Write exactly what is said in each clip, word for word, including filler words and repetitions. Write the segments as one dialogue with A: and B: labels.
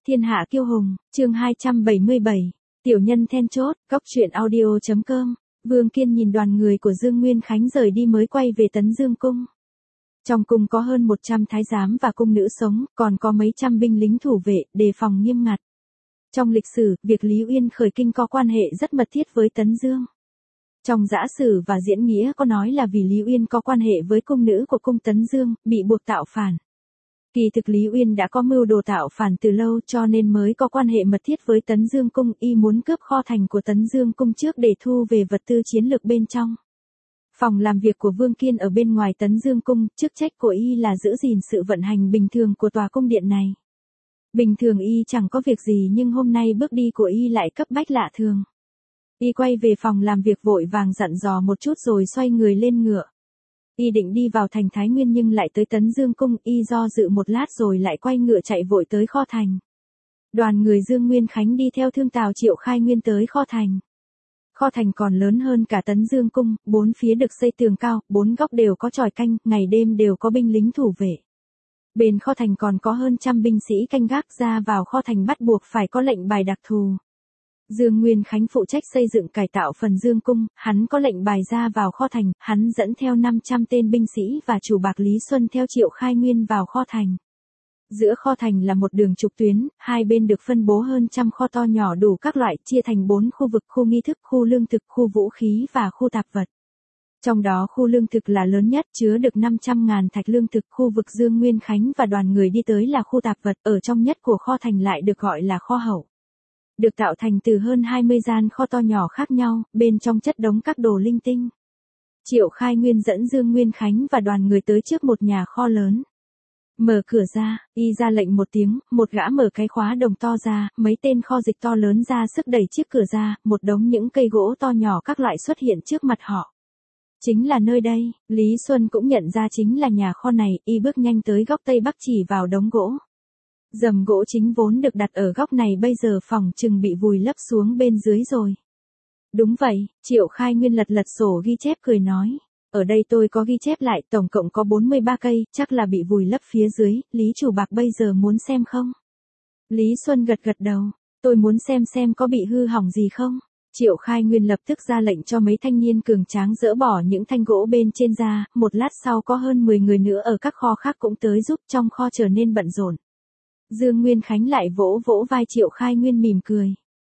A: Thiên hạ kiêu hùng, chương hai trăm bảy mươi bảy, tiểu nhân then chốt, góc truyện audio.com, Vương Kiên nhìn đoàn người của Dương Nguyên Khánh rời đi mới quay về Tấn Dương Cung. Trong cung có hơn một trăm thái giám và cung nữ sống, còn có mấy trăm binh lính thủ vệ, đề phòng nghiêm ngặt. Trong lịch sử, việc Lý Uyên khởi kinh có quan hệ rất mật thiết với Tấn Dương. Trong giã sử và diễn nghĩa có nói là vì Lý Uyên có quan hệ với cung nữ của cung Tấn Dương, bị buộc tạo phản. Kỳ thực Lý Uyên đã có mưu đồ tạo phản từ lâu cho nên mới có quan hệ mật thiết với Tấn Dương Cung, y muốn cướp kho thành của Tấn Dương Cung trước để thu về vật tư chiến lược bên trong. Phòng làm việc của Vương Kiên ở bên ngoài Tấn Dương Cung, chức trách của y là giữ gìn sự vận hành bình thường của tòa cung điện này. Bình thường y chẳng có việc gì nhưng hôm nay bước đi của y lại cấp bách lạ thường. Y quay về phòng làm việc vội vàng dặn dò một chút rồi xoay người lên ngựa. Y định đi vào thành Thái Nguyên nhưng lại tới Tấn Dương Cung, y do dự một lát rồi lại quay ngựa chạy vội tới kho thành. Đoàn người Dương Nguyên Khánh đi theo thương tào Triệu Khai Nguyên tới kho thành. Kho thành còn lớn hơn cả Tấn Dương Cung, bốn phía được xây tường cao, bốn góc đều có chòi canh, ngày đêm đều có binh lính thủ vệ. Bên kho thành còn có hơn trăm binh sĩ canh gác, ra vào kho thành bắt buộc phải có lệnh bài đặc thù. Dương Nguyên Khánh phụ trách xây dựng cải tạo phần Dương Cung, hắn có lệnh bài ra vào kho thành, hắn dẫn theo năm trăm tên binh sĩ và chủ bạc Lý Xuân theo Triệu Khai Nguyên vào kho thành. Giữa kho thành là một đường trục tuyến, hai bên được phân bố hơn trăm kho to nhỏ đủ các loại, chia thành bốn khu vực: khu nghi thức, khu lương thực, khu vũ khí và khu tạp vật. Trong đó khu lương thực là lớn nhất, chứa được năm trăm ngàn thạch lương thực. Khu vực Dương Nguyên Khánh và đoàn người đi tới là khu tạp vật, ở trong nhất của kho thành lại được gọi là kho hậu. Được tạo thành từ hơn hai mươi gian kho to nhỏ khác nhau, bên trong chất đống các đồ linh tinh. Triệu Khai Nguyên dẫn Dương Nguyên Khánh và đoàn người tới trước một nhà kho lớn. Mở cửa ra, y ra lệnh một tiếng, một gã mở cái khóa đồng to ra, mấy tên kho dịch to lớn ra sức đẩy chiếc cửa ra, một đống những cây gỗ to nhỏ các loại xuất hiện trước mặt họ. Chính là nơi đây, Lý Xuân cũng nhận ra chính là nhà kho này, y bước nhanh tới góc tây bắc chỉ vào đống gỗ. Dầm gỗ chính vốn được đặt ở góc này bây giờ phỏng chừng bị vùi lấp xuống bên dưới rồi. Đúng vậy, Triệu Khai Nguyên lật lật sổ ghi chép cười nói. Ở đây tôi có ghi chép lại, tổng cộng có bốn mươi ba cây, chắc là bị vùi lấp phía dưới. Lý chủ bạc bây giờ muốn xem không? Lý Xuân gật gật đầu, tôi muốn xem xem có bị hư hỏng gì không. Triệu Khai Nguyên lập tức ra lệnh cho mấy thanh niên cường tráng dỡ bỏ những thanh gỗ bên trên ra, một lát sau có hơn mười người nữa ở các kho khác cũng tới giúp, trong kho trở nên bận rộn. Dương Nguyên Khánh lại vỗ vỗ vai Triệu Khai Nguyên mỉm cười.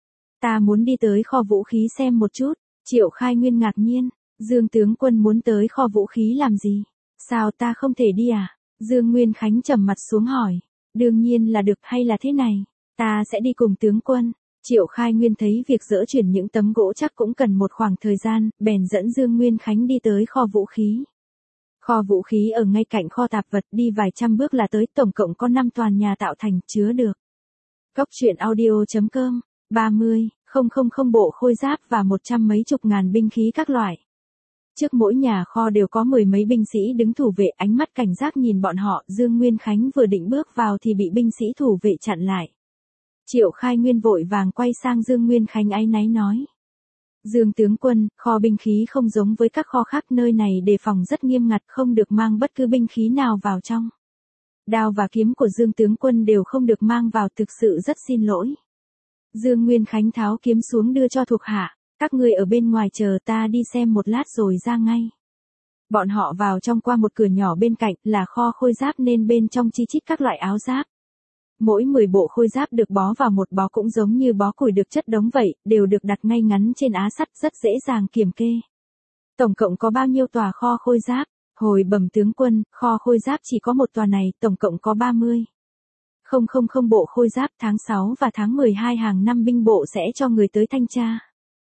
A: Ta muốn đi tới kho vũ khí xem một chút. Triệu Khai Nguyên ngạc nhiên, Dương tướng quân muốn tới kho vũ khí làm gì? Sao ta không thể đi à? Dương Nguyên Khánh trầm mặt xuống hỏi. Đương nhiên là được, hay là thế này, ta sẽ đi cùng tướng quân. Triệu Khai Nguyên thấy việc dỡ chuyển những tấm gỗ chắc cũng cần một khoảng thời gian, bèn dẫn Dương Nguyên Khánh đi tới kho vũ khí. Kho vũ khí ở ngay cạnh kho tạp vật, đi vài trăm bước là tới, tổng cộng có năm tòa nhà tạo thành, chứa được. Góc truyện audio.com, ba mươi, không không không bộ khôi giáp và một trăm mấy chục ngàn binh khí các loại. Trước mỗi nhà kho đều có mười mấy binh sĩ đứng thủ vệ, ánh mắt cảnh giác nhìn bọn họ. Dương Nguyên Khánh vừa định bước vào thì bị binh sĩ thủ vệ chặn lại. Triệu Khai Nguyên vội vàng quay sang Dương Nguyên Khánh áy náy nói. Dương tướng quân, kho binh khí không giống với các kho khác, nơi này đề phòng rất nghiêm ngặt, không được mang bất cứ binh khí nào vào trong. Đao và kiếm của Dương tướng quân đều không được mang vào, thực sự rất xin lỗi. Dương Nguyên Khánh tháo kiếm xuống đưa cho thuộc hạ, các người ở bên ngoài chờ ta đi xem một lát rồi ra ngay. Bọn họ vào trong qua một cửa nhỏ bên cạnh, là kho khôi giáp nên bên trong chi chít các loại áo giáp. Mỗi mười bộ khôi giáp được bó vào một bó cũng giống như bó củi được chất đống vậy, đều được đặt ngay ngắn trên á sắt, rất dễ dàng kiểm kê. Tổng cộng có bao nhiêu tòa kho khôi giáp? Hồi bẩm tướng quân, kho khôi giáp chỉ có một tòa này, tổng cộng có ba mươi. Không không không bộ khôi giáp, tháng sáu và tháng mười hai hàng năm binh bộ sẽ cho người tới thanh tra.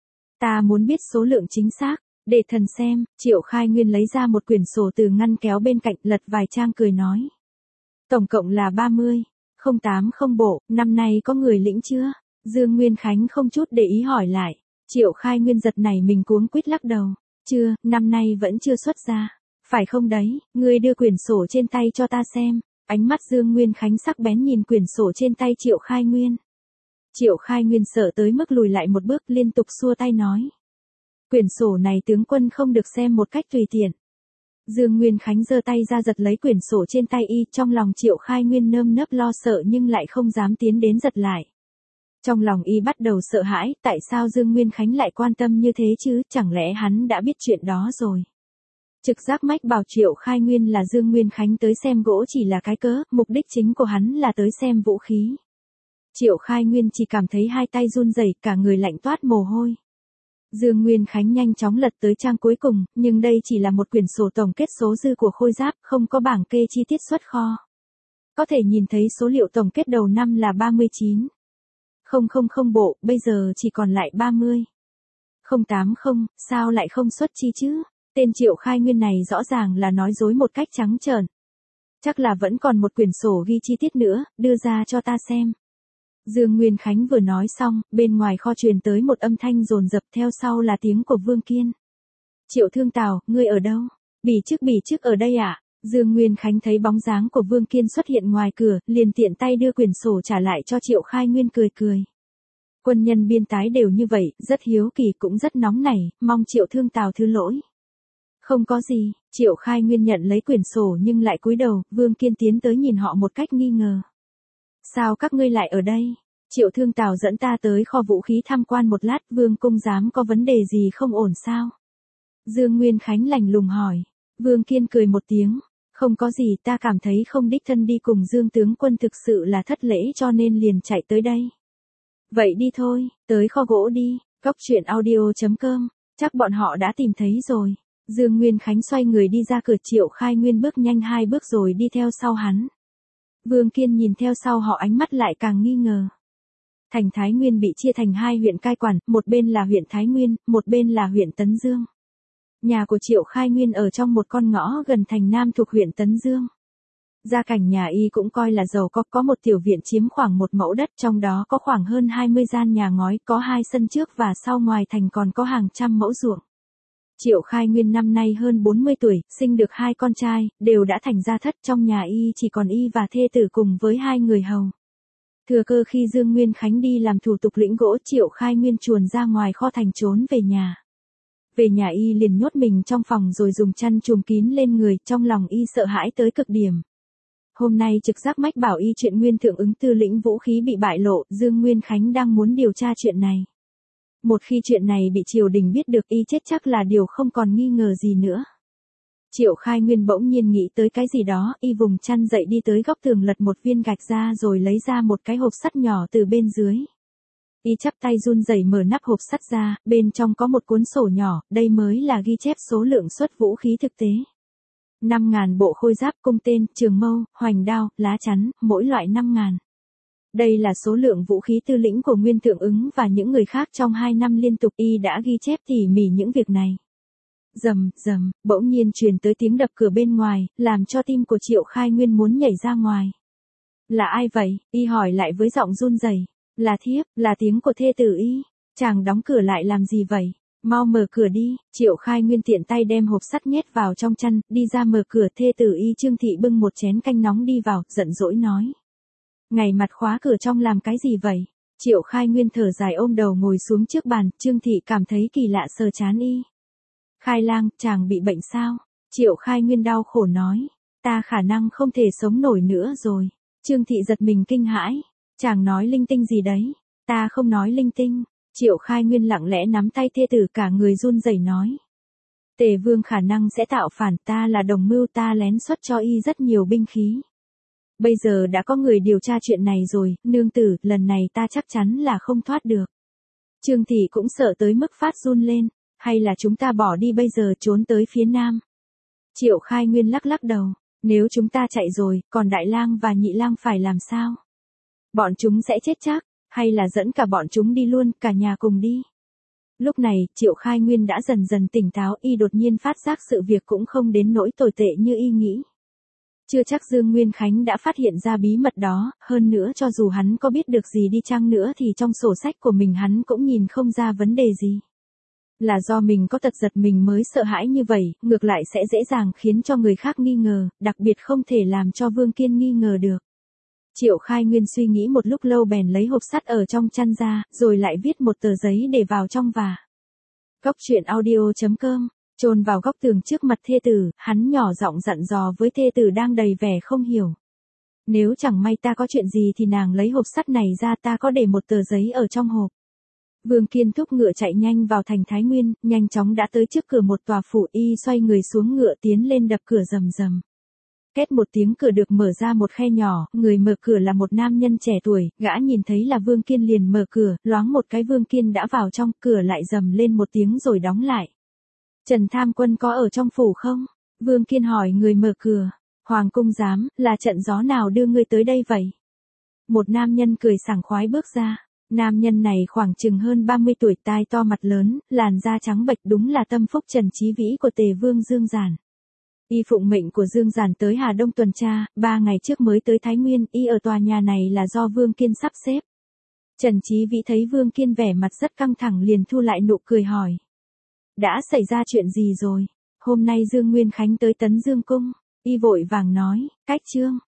A: Ta muốn biết số lượng chính xác, để thần xem. Triệu Khai Nguyên lấy ra một quyển sổ từ ngăn kéo bên cạnh, lật vài trang cười nói. Tổng cộng là ba mươi. Không tám không bộ, năm nay có người lĩnh chưa? Dương Nguyên Khánh không chút để ý hỏi lại. Triệu Khai Nguyên giật nảy mình cuống quýt lắc đầu. Chưa, năm nay vẫn chưa xuất ra. Phải không đấy, ngươi đưa quyển sổ trên tay cho ta xem. Ánh mắt Dương Nguyên Khánh sắc bén nhìn quyển sổ trên tay Triệu Khai Nguyên. Triệu Khai Nguyên sợ tới mức lùi lại một bước, liên tục xua tay nói. Quyển sổ này tướng quân không được xem một cách tùy tiện. Dương Nguyên Khánh giơ tay ra giật lấy quyển sổ trên tay y, trong lòng Triệu Khai Nguyên nơm nớp lo sợ nhưng lại không dám tiến đến giật lại. Trong lòng y bắt đầu sợ hãi, tại sao Dương Nguyên Khánh lại quan tâm như thế chứ, chẳng lẽ hắn đã biết chuyện đó rồi. Trực giác mách bảo Triệu Khai Nguyên là Dương Nguyên Khánh tới xem gỗ chỉ là cái cớ, mục đích chính của hắn là tới xem vũ khí. Triệu Khai Nguyên chỉ cảm thấy hai tay run rẩy, cả người lạnh toát mồ hôi. Dương Nguyên Khánh nhanh chóng lật tới trang cuối cùng, nhưng đây chỉ là một quyển sổ tổng kết số dư của khôi giáp, không có bảng kê chi tiết xuất kho. Có thể nhìn thấy số liệu tổng kết đầu năm là ba mươi chín. Không không không bộ, bây giờ chỉ còn lại ba mươi. Không tám không, sao lại không xuất chi chứ? Tên Triệu Khai Nguyên này rõ ràng là nói dối một cách trắng trợn. Chắc là vẫn còn một quyển sổ ghi chi tiết nữa, đưa ra cho ta xem. Dương Nguyên Khánh vừa nói xong, bên ngoài kho truyền tới một âm thanh dồn dập, theo sau là tiếng của Vương Kiên. Triệu Thương Tào, ngươi ở đâu? Bỉ chức bỉ chức ở đây ạ. À? Dương Nguyên Khánh thấy bóng dáng của Vương Kiên xuất hiện ngoài cửa, liền tiện tay đưa quyển sổ trả lại cho Triệu Khai Nguyên cười cười. Quân nhân biên tái đều như vậy, rất hiếu kỳ cũng rất nóng nảy, mong Triệu Thương Tào thứ lỗi. Không có gì, Triệu Khai Nguyên nhận lấy quyển sổ nhưng lại cúi đầu, Vương Kiên tiến tới nhìn họ một cách nghi ngờ. Sao các ngươi lại ở đây? Triệu Thương Tào dẫn ta tới kho vũ khí tham quan một lát, Vương cung giám có vấn đề gì không ổn sao? Dương Nguyên Khánh lạnh lùng hỏi. Vương Kiên cười một tiếng. Không có gì, ta cảm thấy không đích thân đi cùng Dương tướng quân thực sự là thất lễ cho nên liền chạy tới đây. Vậy đi thôi, tới kho gỗ đi, Cóc truyện audio chấm com, chắc bọn họ đã tìm thấy rồi. Dương Nguyên Khánh xoay người đi ra cửa, Triệu Khai Nguyên bước nhanh hai bước rồi đi theo sau hắn. Vương Kiên nhìn theo sau họ, ánh mắt lại càng nghi ngờ. Thành Thái Nguyên bị chia thành hai huyện cai quản, một bên là huyện Thái Nguyên, một bên là huyện Tấn Dương. Nhà của Triệu Khai Nguyên ở trong một con ngõ gần thành Nam thuộc huyện Tấn Dương. Gia cảnh nhà y cũng coi là giàu có, có một tiểu viện chiếm khoảng một mẫu đất, trong đó có khoảng hơn hai mươi gian nhà ngói, có hai sân trước và sau, ngoài thành còn có hàng trăm mẫu ruộng. Triệu Khai Nguyên năm nay hơn bốn mươi tuổi, sinh được hai con trai, đều đã thành gia thất, trong nhà y chỉ còn y và thê tử cùng với hai người hầu. Thừa cơ khi Dương Nguyên Khánh đi làm thủ tục lĩnh gỗ, Triệu Khai Nguyên chuồn ra ngoài kho thành trốn về nhà. Về nhà y liền nhốt mình trong phòng rồi dùng chăn trùm kín lên người, trong lòng y sợ hãi tới cực điểm. Hôm nay trực giác mách bảo y chuyện Nguyên Thượng ứng tư lĩnh vũ khí bị bại lộ, Dương Nguyên Khánh đang muốn điều tra chuyện này. Một khi chuyện này bị triều đình biết được, y chết chắc là điều không còn nghi ngờ gì nữa. Triệu Khai Nguyên bỗng nhiên nghĩ tới cái gì đó, y vùng chăn dậy đi tới góc tường lật một viên gạch ra rồi lấy ra một cái hộp sắt nhỏ từ bên dưới. Y chắp tay run rẩy mở nắp hộp sắt ra, bên trong có một cuốn sổ nhỏ, đây mới là ghi chép số lượng xuất vũ khí thực tế. năm ngàn bộ khôi giáp, cung tên, trường mâu, hoành đao, lá chắn, mỗi loại năm ngàn. Đây là số lượng vũ khí tư lĩnh của Nguyên Thượng ứng và những người khác trong hai năm liên tục, y đã ghi chép tỉ mỉ những việc này. Rầm, rầm, bỗng nhiên truyền tới tiếng đập cửa bên ngoài, làm cho tim của Triệu Khai Nguyên muốn nhảy ra ngoài. Là ai vậy? Y hỏi lại với giọng run rẩy. Là thiếp, là tiếng của thê tử y. Chàng đóng cửa lại làm gì vậy? Mau mở cửa đi. Triệu Khai Nguyên tiện tay đem hộp sắt nhét vào trong chăn, đi ra mở cửa. Thê tử y Trương Thị bưng một chén canh nóng đi vào, giận dỗi nói. Ngày mặt khóa cửa trong làm cái gì vậy? Triệu Khai Nguyên thở dài ôm đầu ngồi xuống trước bàn, Trương Thị cảm thấy kỳ lạ sờ chán y. Khai lang, chàng bị bệnh sao? Triệu Khai Nguyên đau khổ nói. Ta khả năng không thể sống nổi nữa rồi. Trương Thị giật mình kinh hãi. Chàng nói linh tinh gì đấy? Ta không nói linh tinh. Triệu Khai Nguyên lặng lẽ nắm tay thê tử, cả người run rẩy nói. Tề Vương khả năng sẽ tạo phản, ta là đồng mưu, ta lén xuất cho y rất nhiều binh khí. Bây giờ đã có người điều tra chuyện này rồi, nương tử, lần này ta chắc chắn là không thoát được. Trương Thị cũng sợ tới mức phát run lên, hay là chúng ta bỏ đi bây giờ trốn tới phía nam? Triệu Khai Nguyên lắc lắc đầu, nếu chúng ta chạy rồi, còn Đại Lang và Nhị Lang phải làm sao? Bọn chúng sẽ chết chắc, hay là dẫn cả bọn chúng đi luôn, cả nhà cùng đi? Lúc này, Triệu Khai Nguyên đã dần dần tỉnh táo, y đột nhiên phát giác sự việc cũng không đến nỗi tồi tệ như y nghĩ. Chưa chắc Dương Nguyên Khánh đã phát hiện ra bí mật đó, hơn nữa cho dù hắn có biết được gì đi chăng nữa thì trong sổ sách của mình hắn cũng nhìn không ra vấn đề gì. Là do mình có tật giật mình mới sợ hãi như vậy, ngược lại sẽ dễ dàng khiến cho người khác nghi ngờ, đặc biệt không thể làm cho Vương Kiên nghi ngờ được. Triệu Khai Nguyên suy nghĩ một lúc lâu bèn lấy hộp sắt ở trong chăn ra, rồi lại viết một tờ giấy để vào trong và. Cóc truyện audio chấm com chôn vào góc tường trước mặt thê tử, hắn nhỏ giọng dặn dò với thê tử đang đầy vẻ không hiểu. Nếu chẳng may ta có chuyện gì thì nàng lấy hộp sắt này ra, ta có để một tờ giấy ở trong hộp. Vương Kiên thúc ngựa chạy nhanh vào thành Thái Nguyên, nhanh chóng đã tới trước cửa một tòa phủ, y xoay người xuống ngựa tiến lên đập cửa rầm rầm. Két một tiếng, cửa được mở ra một khe nhỏ, người mở cửa là một nam nhân trẻ tuổi, gã nhìn thấy là Vương Kiên liền mở cửa, loáng một cái Vương Kiên đã vào trong, cửa lại rầm lên một tiếng rồi đóng lại. Trần Tham Quân có ở trong phủ không? Vương Kiên hỏi người mở cửa. Hoàng cung giám, là trận gió nào đưa ngươi tới đây vậy? Một nam nhân cười sảng khoái bước ra. Nam nhân này khoảng chừng hơn ba mươi tuổi, tai to mặt lớn, làn da trắng bệch, đúng là tâm phúc Trần Chí Vĩ của Tề Vương Dương Giản. Y phụng mệnh của Dương Giản tới Hà Đông tuần tra, ba ngày trước mới tới Thái Nguyên, y ở tòa nhà này là do Vương Kiên sắp xếp. Trần Chí Vĩ thấy Vương Kiên vẻ mặt rất căng thẳng liền thu lại nụ cười hỏi. Đã xảy ra chuyện gì rồi? Hôm nay Dương Nguyên Khánh tới Tấn Dương Cung. Y vội vàng nói, cách trương.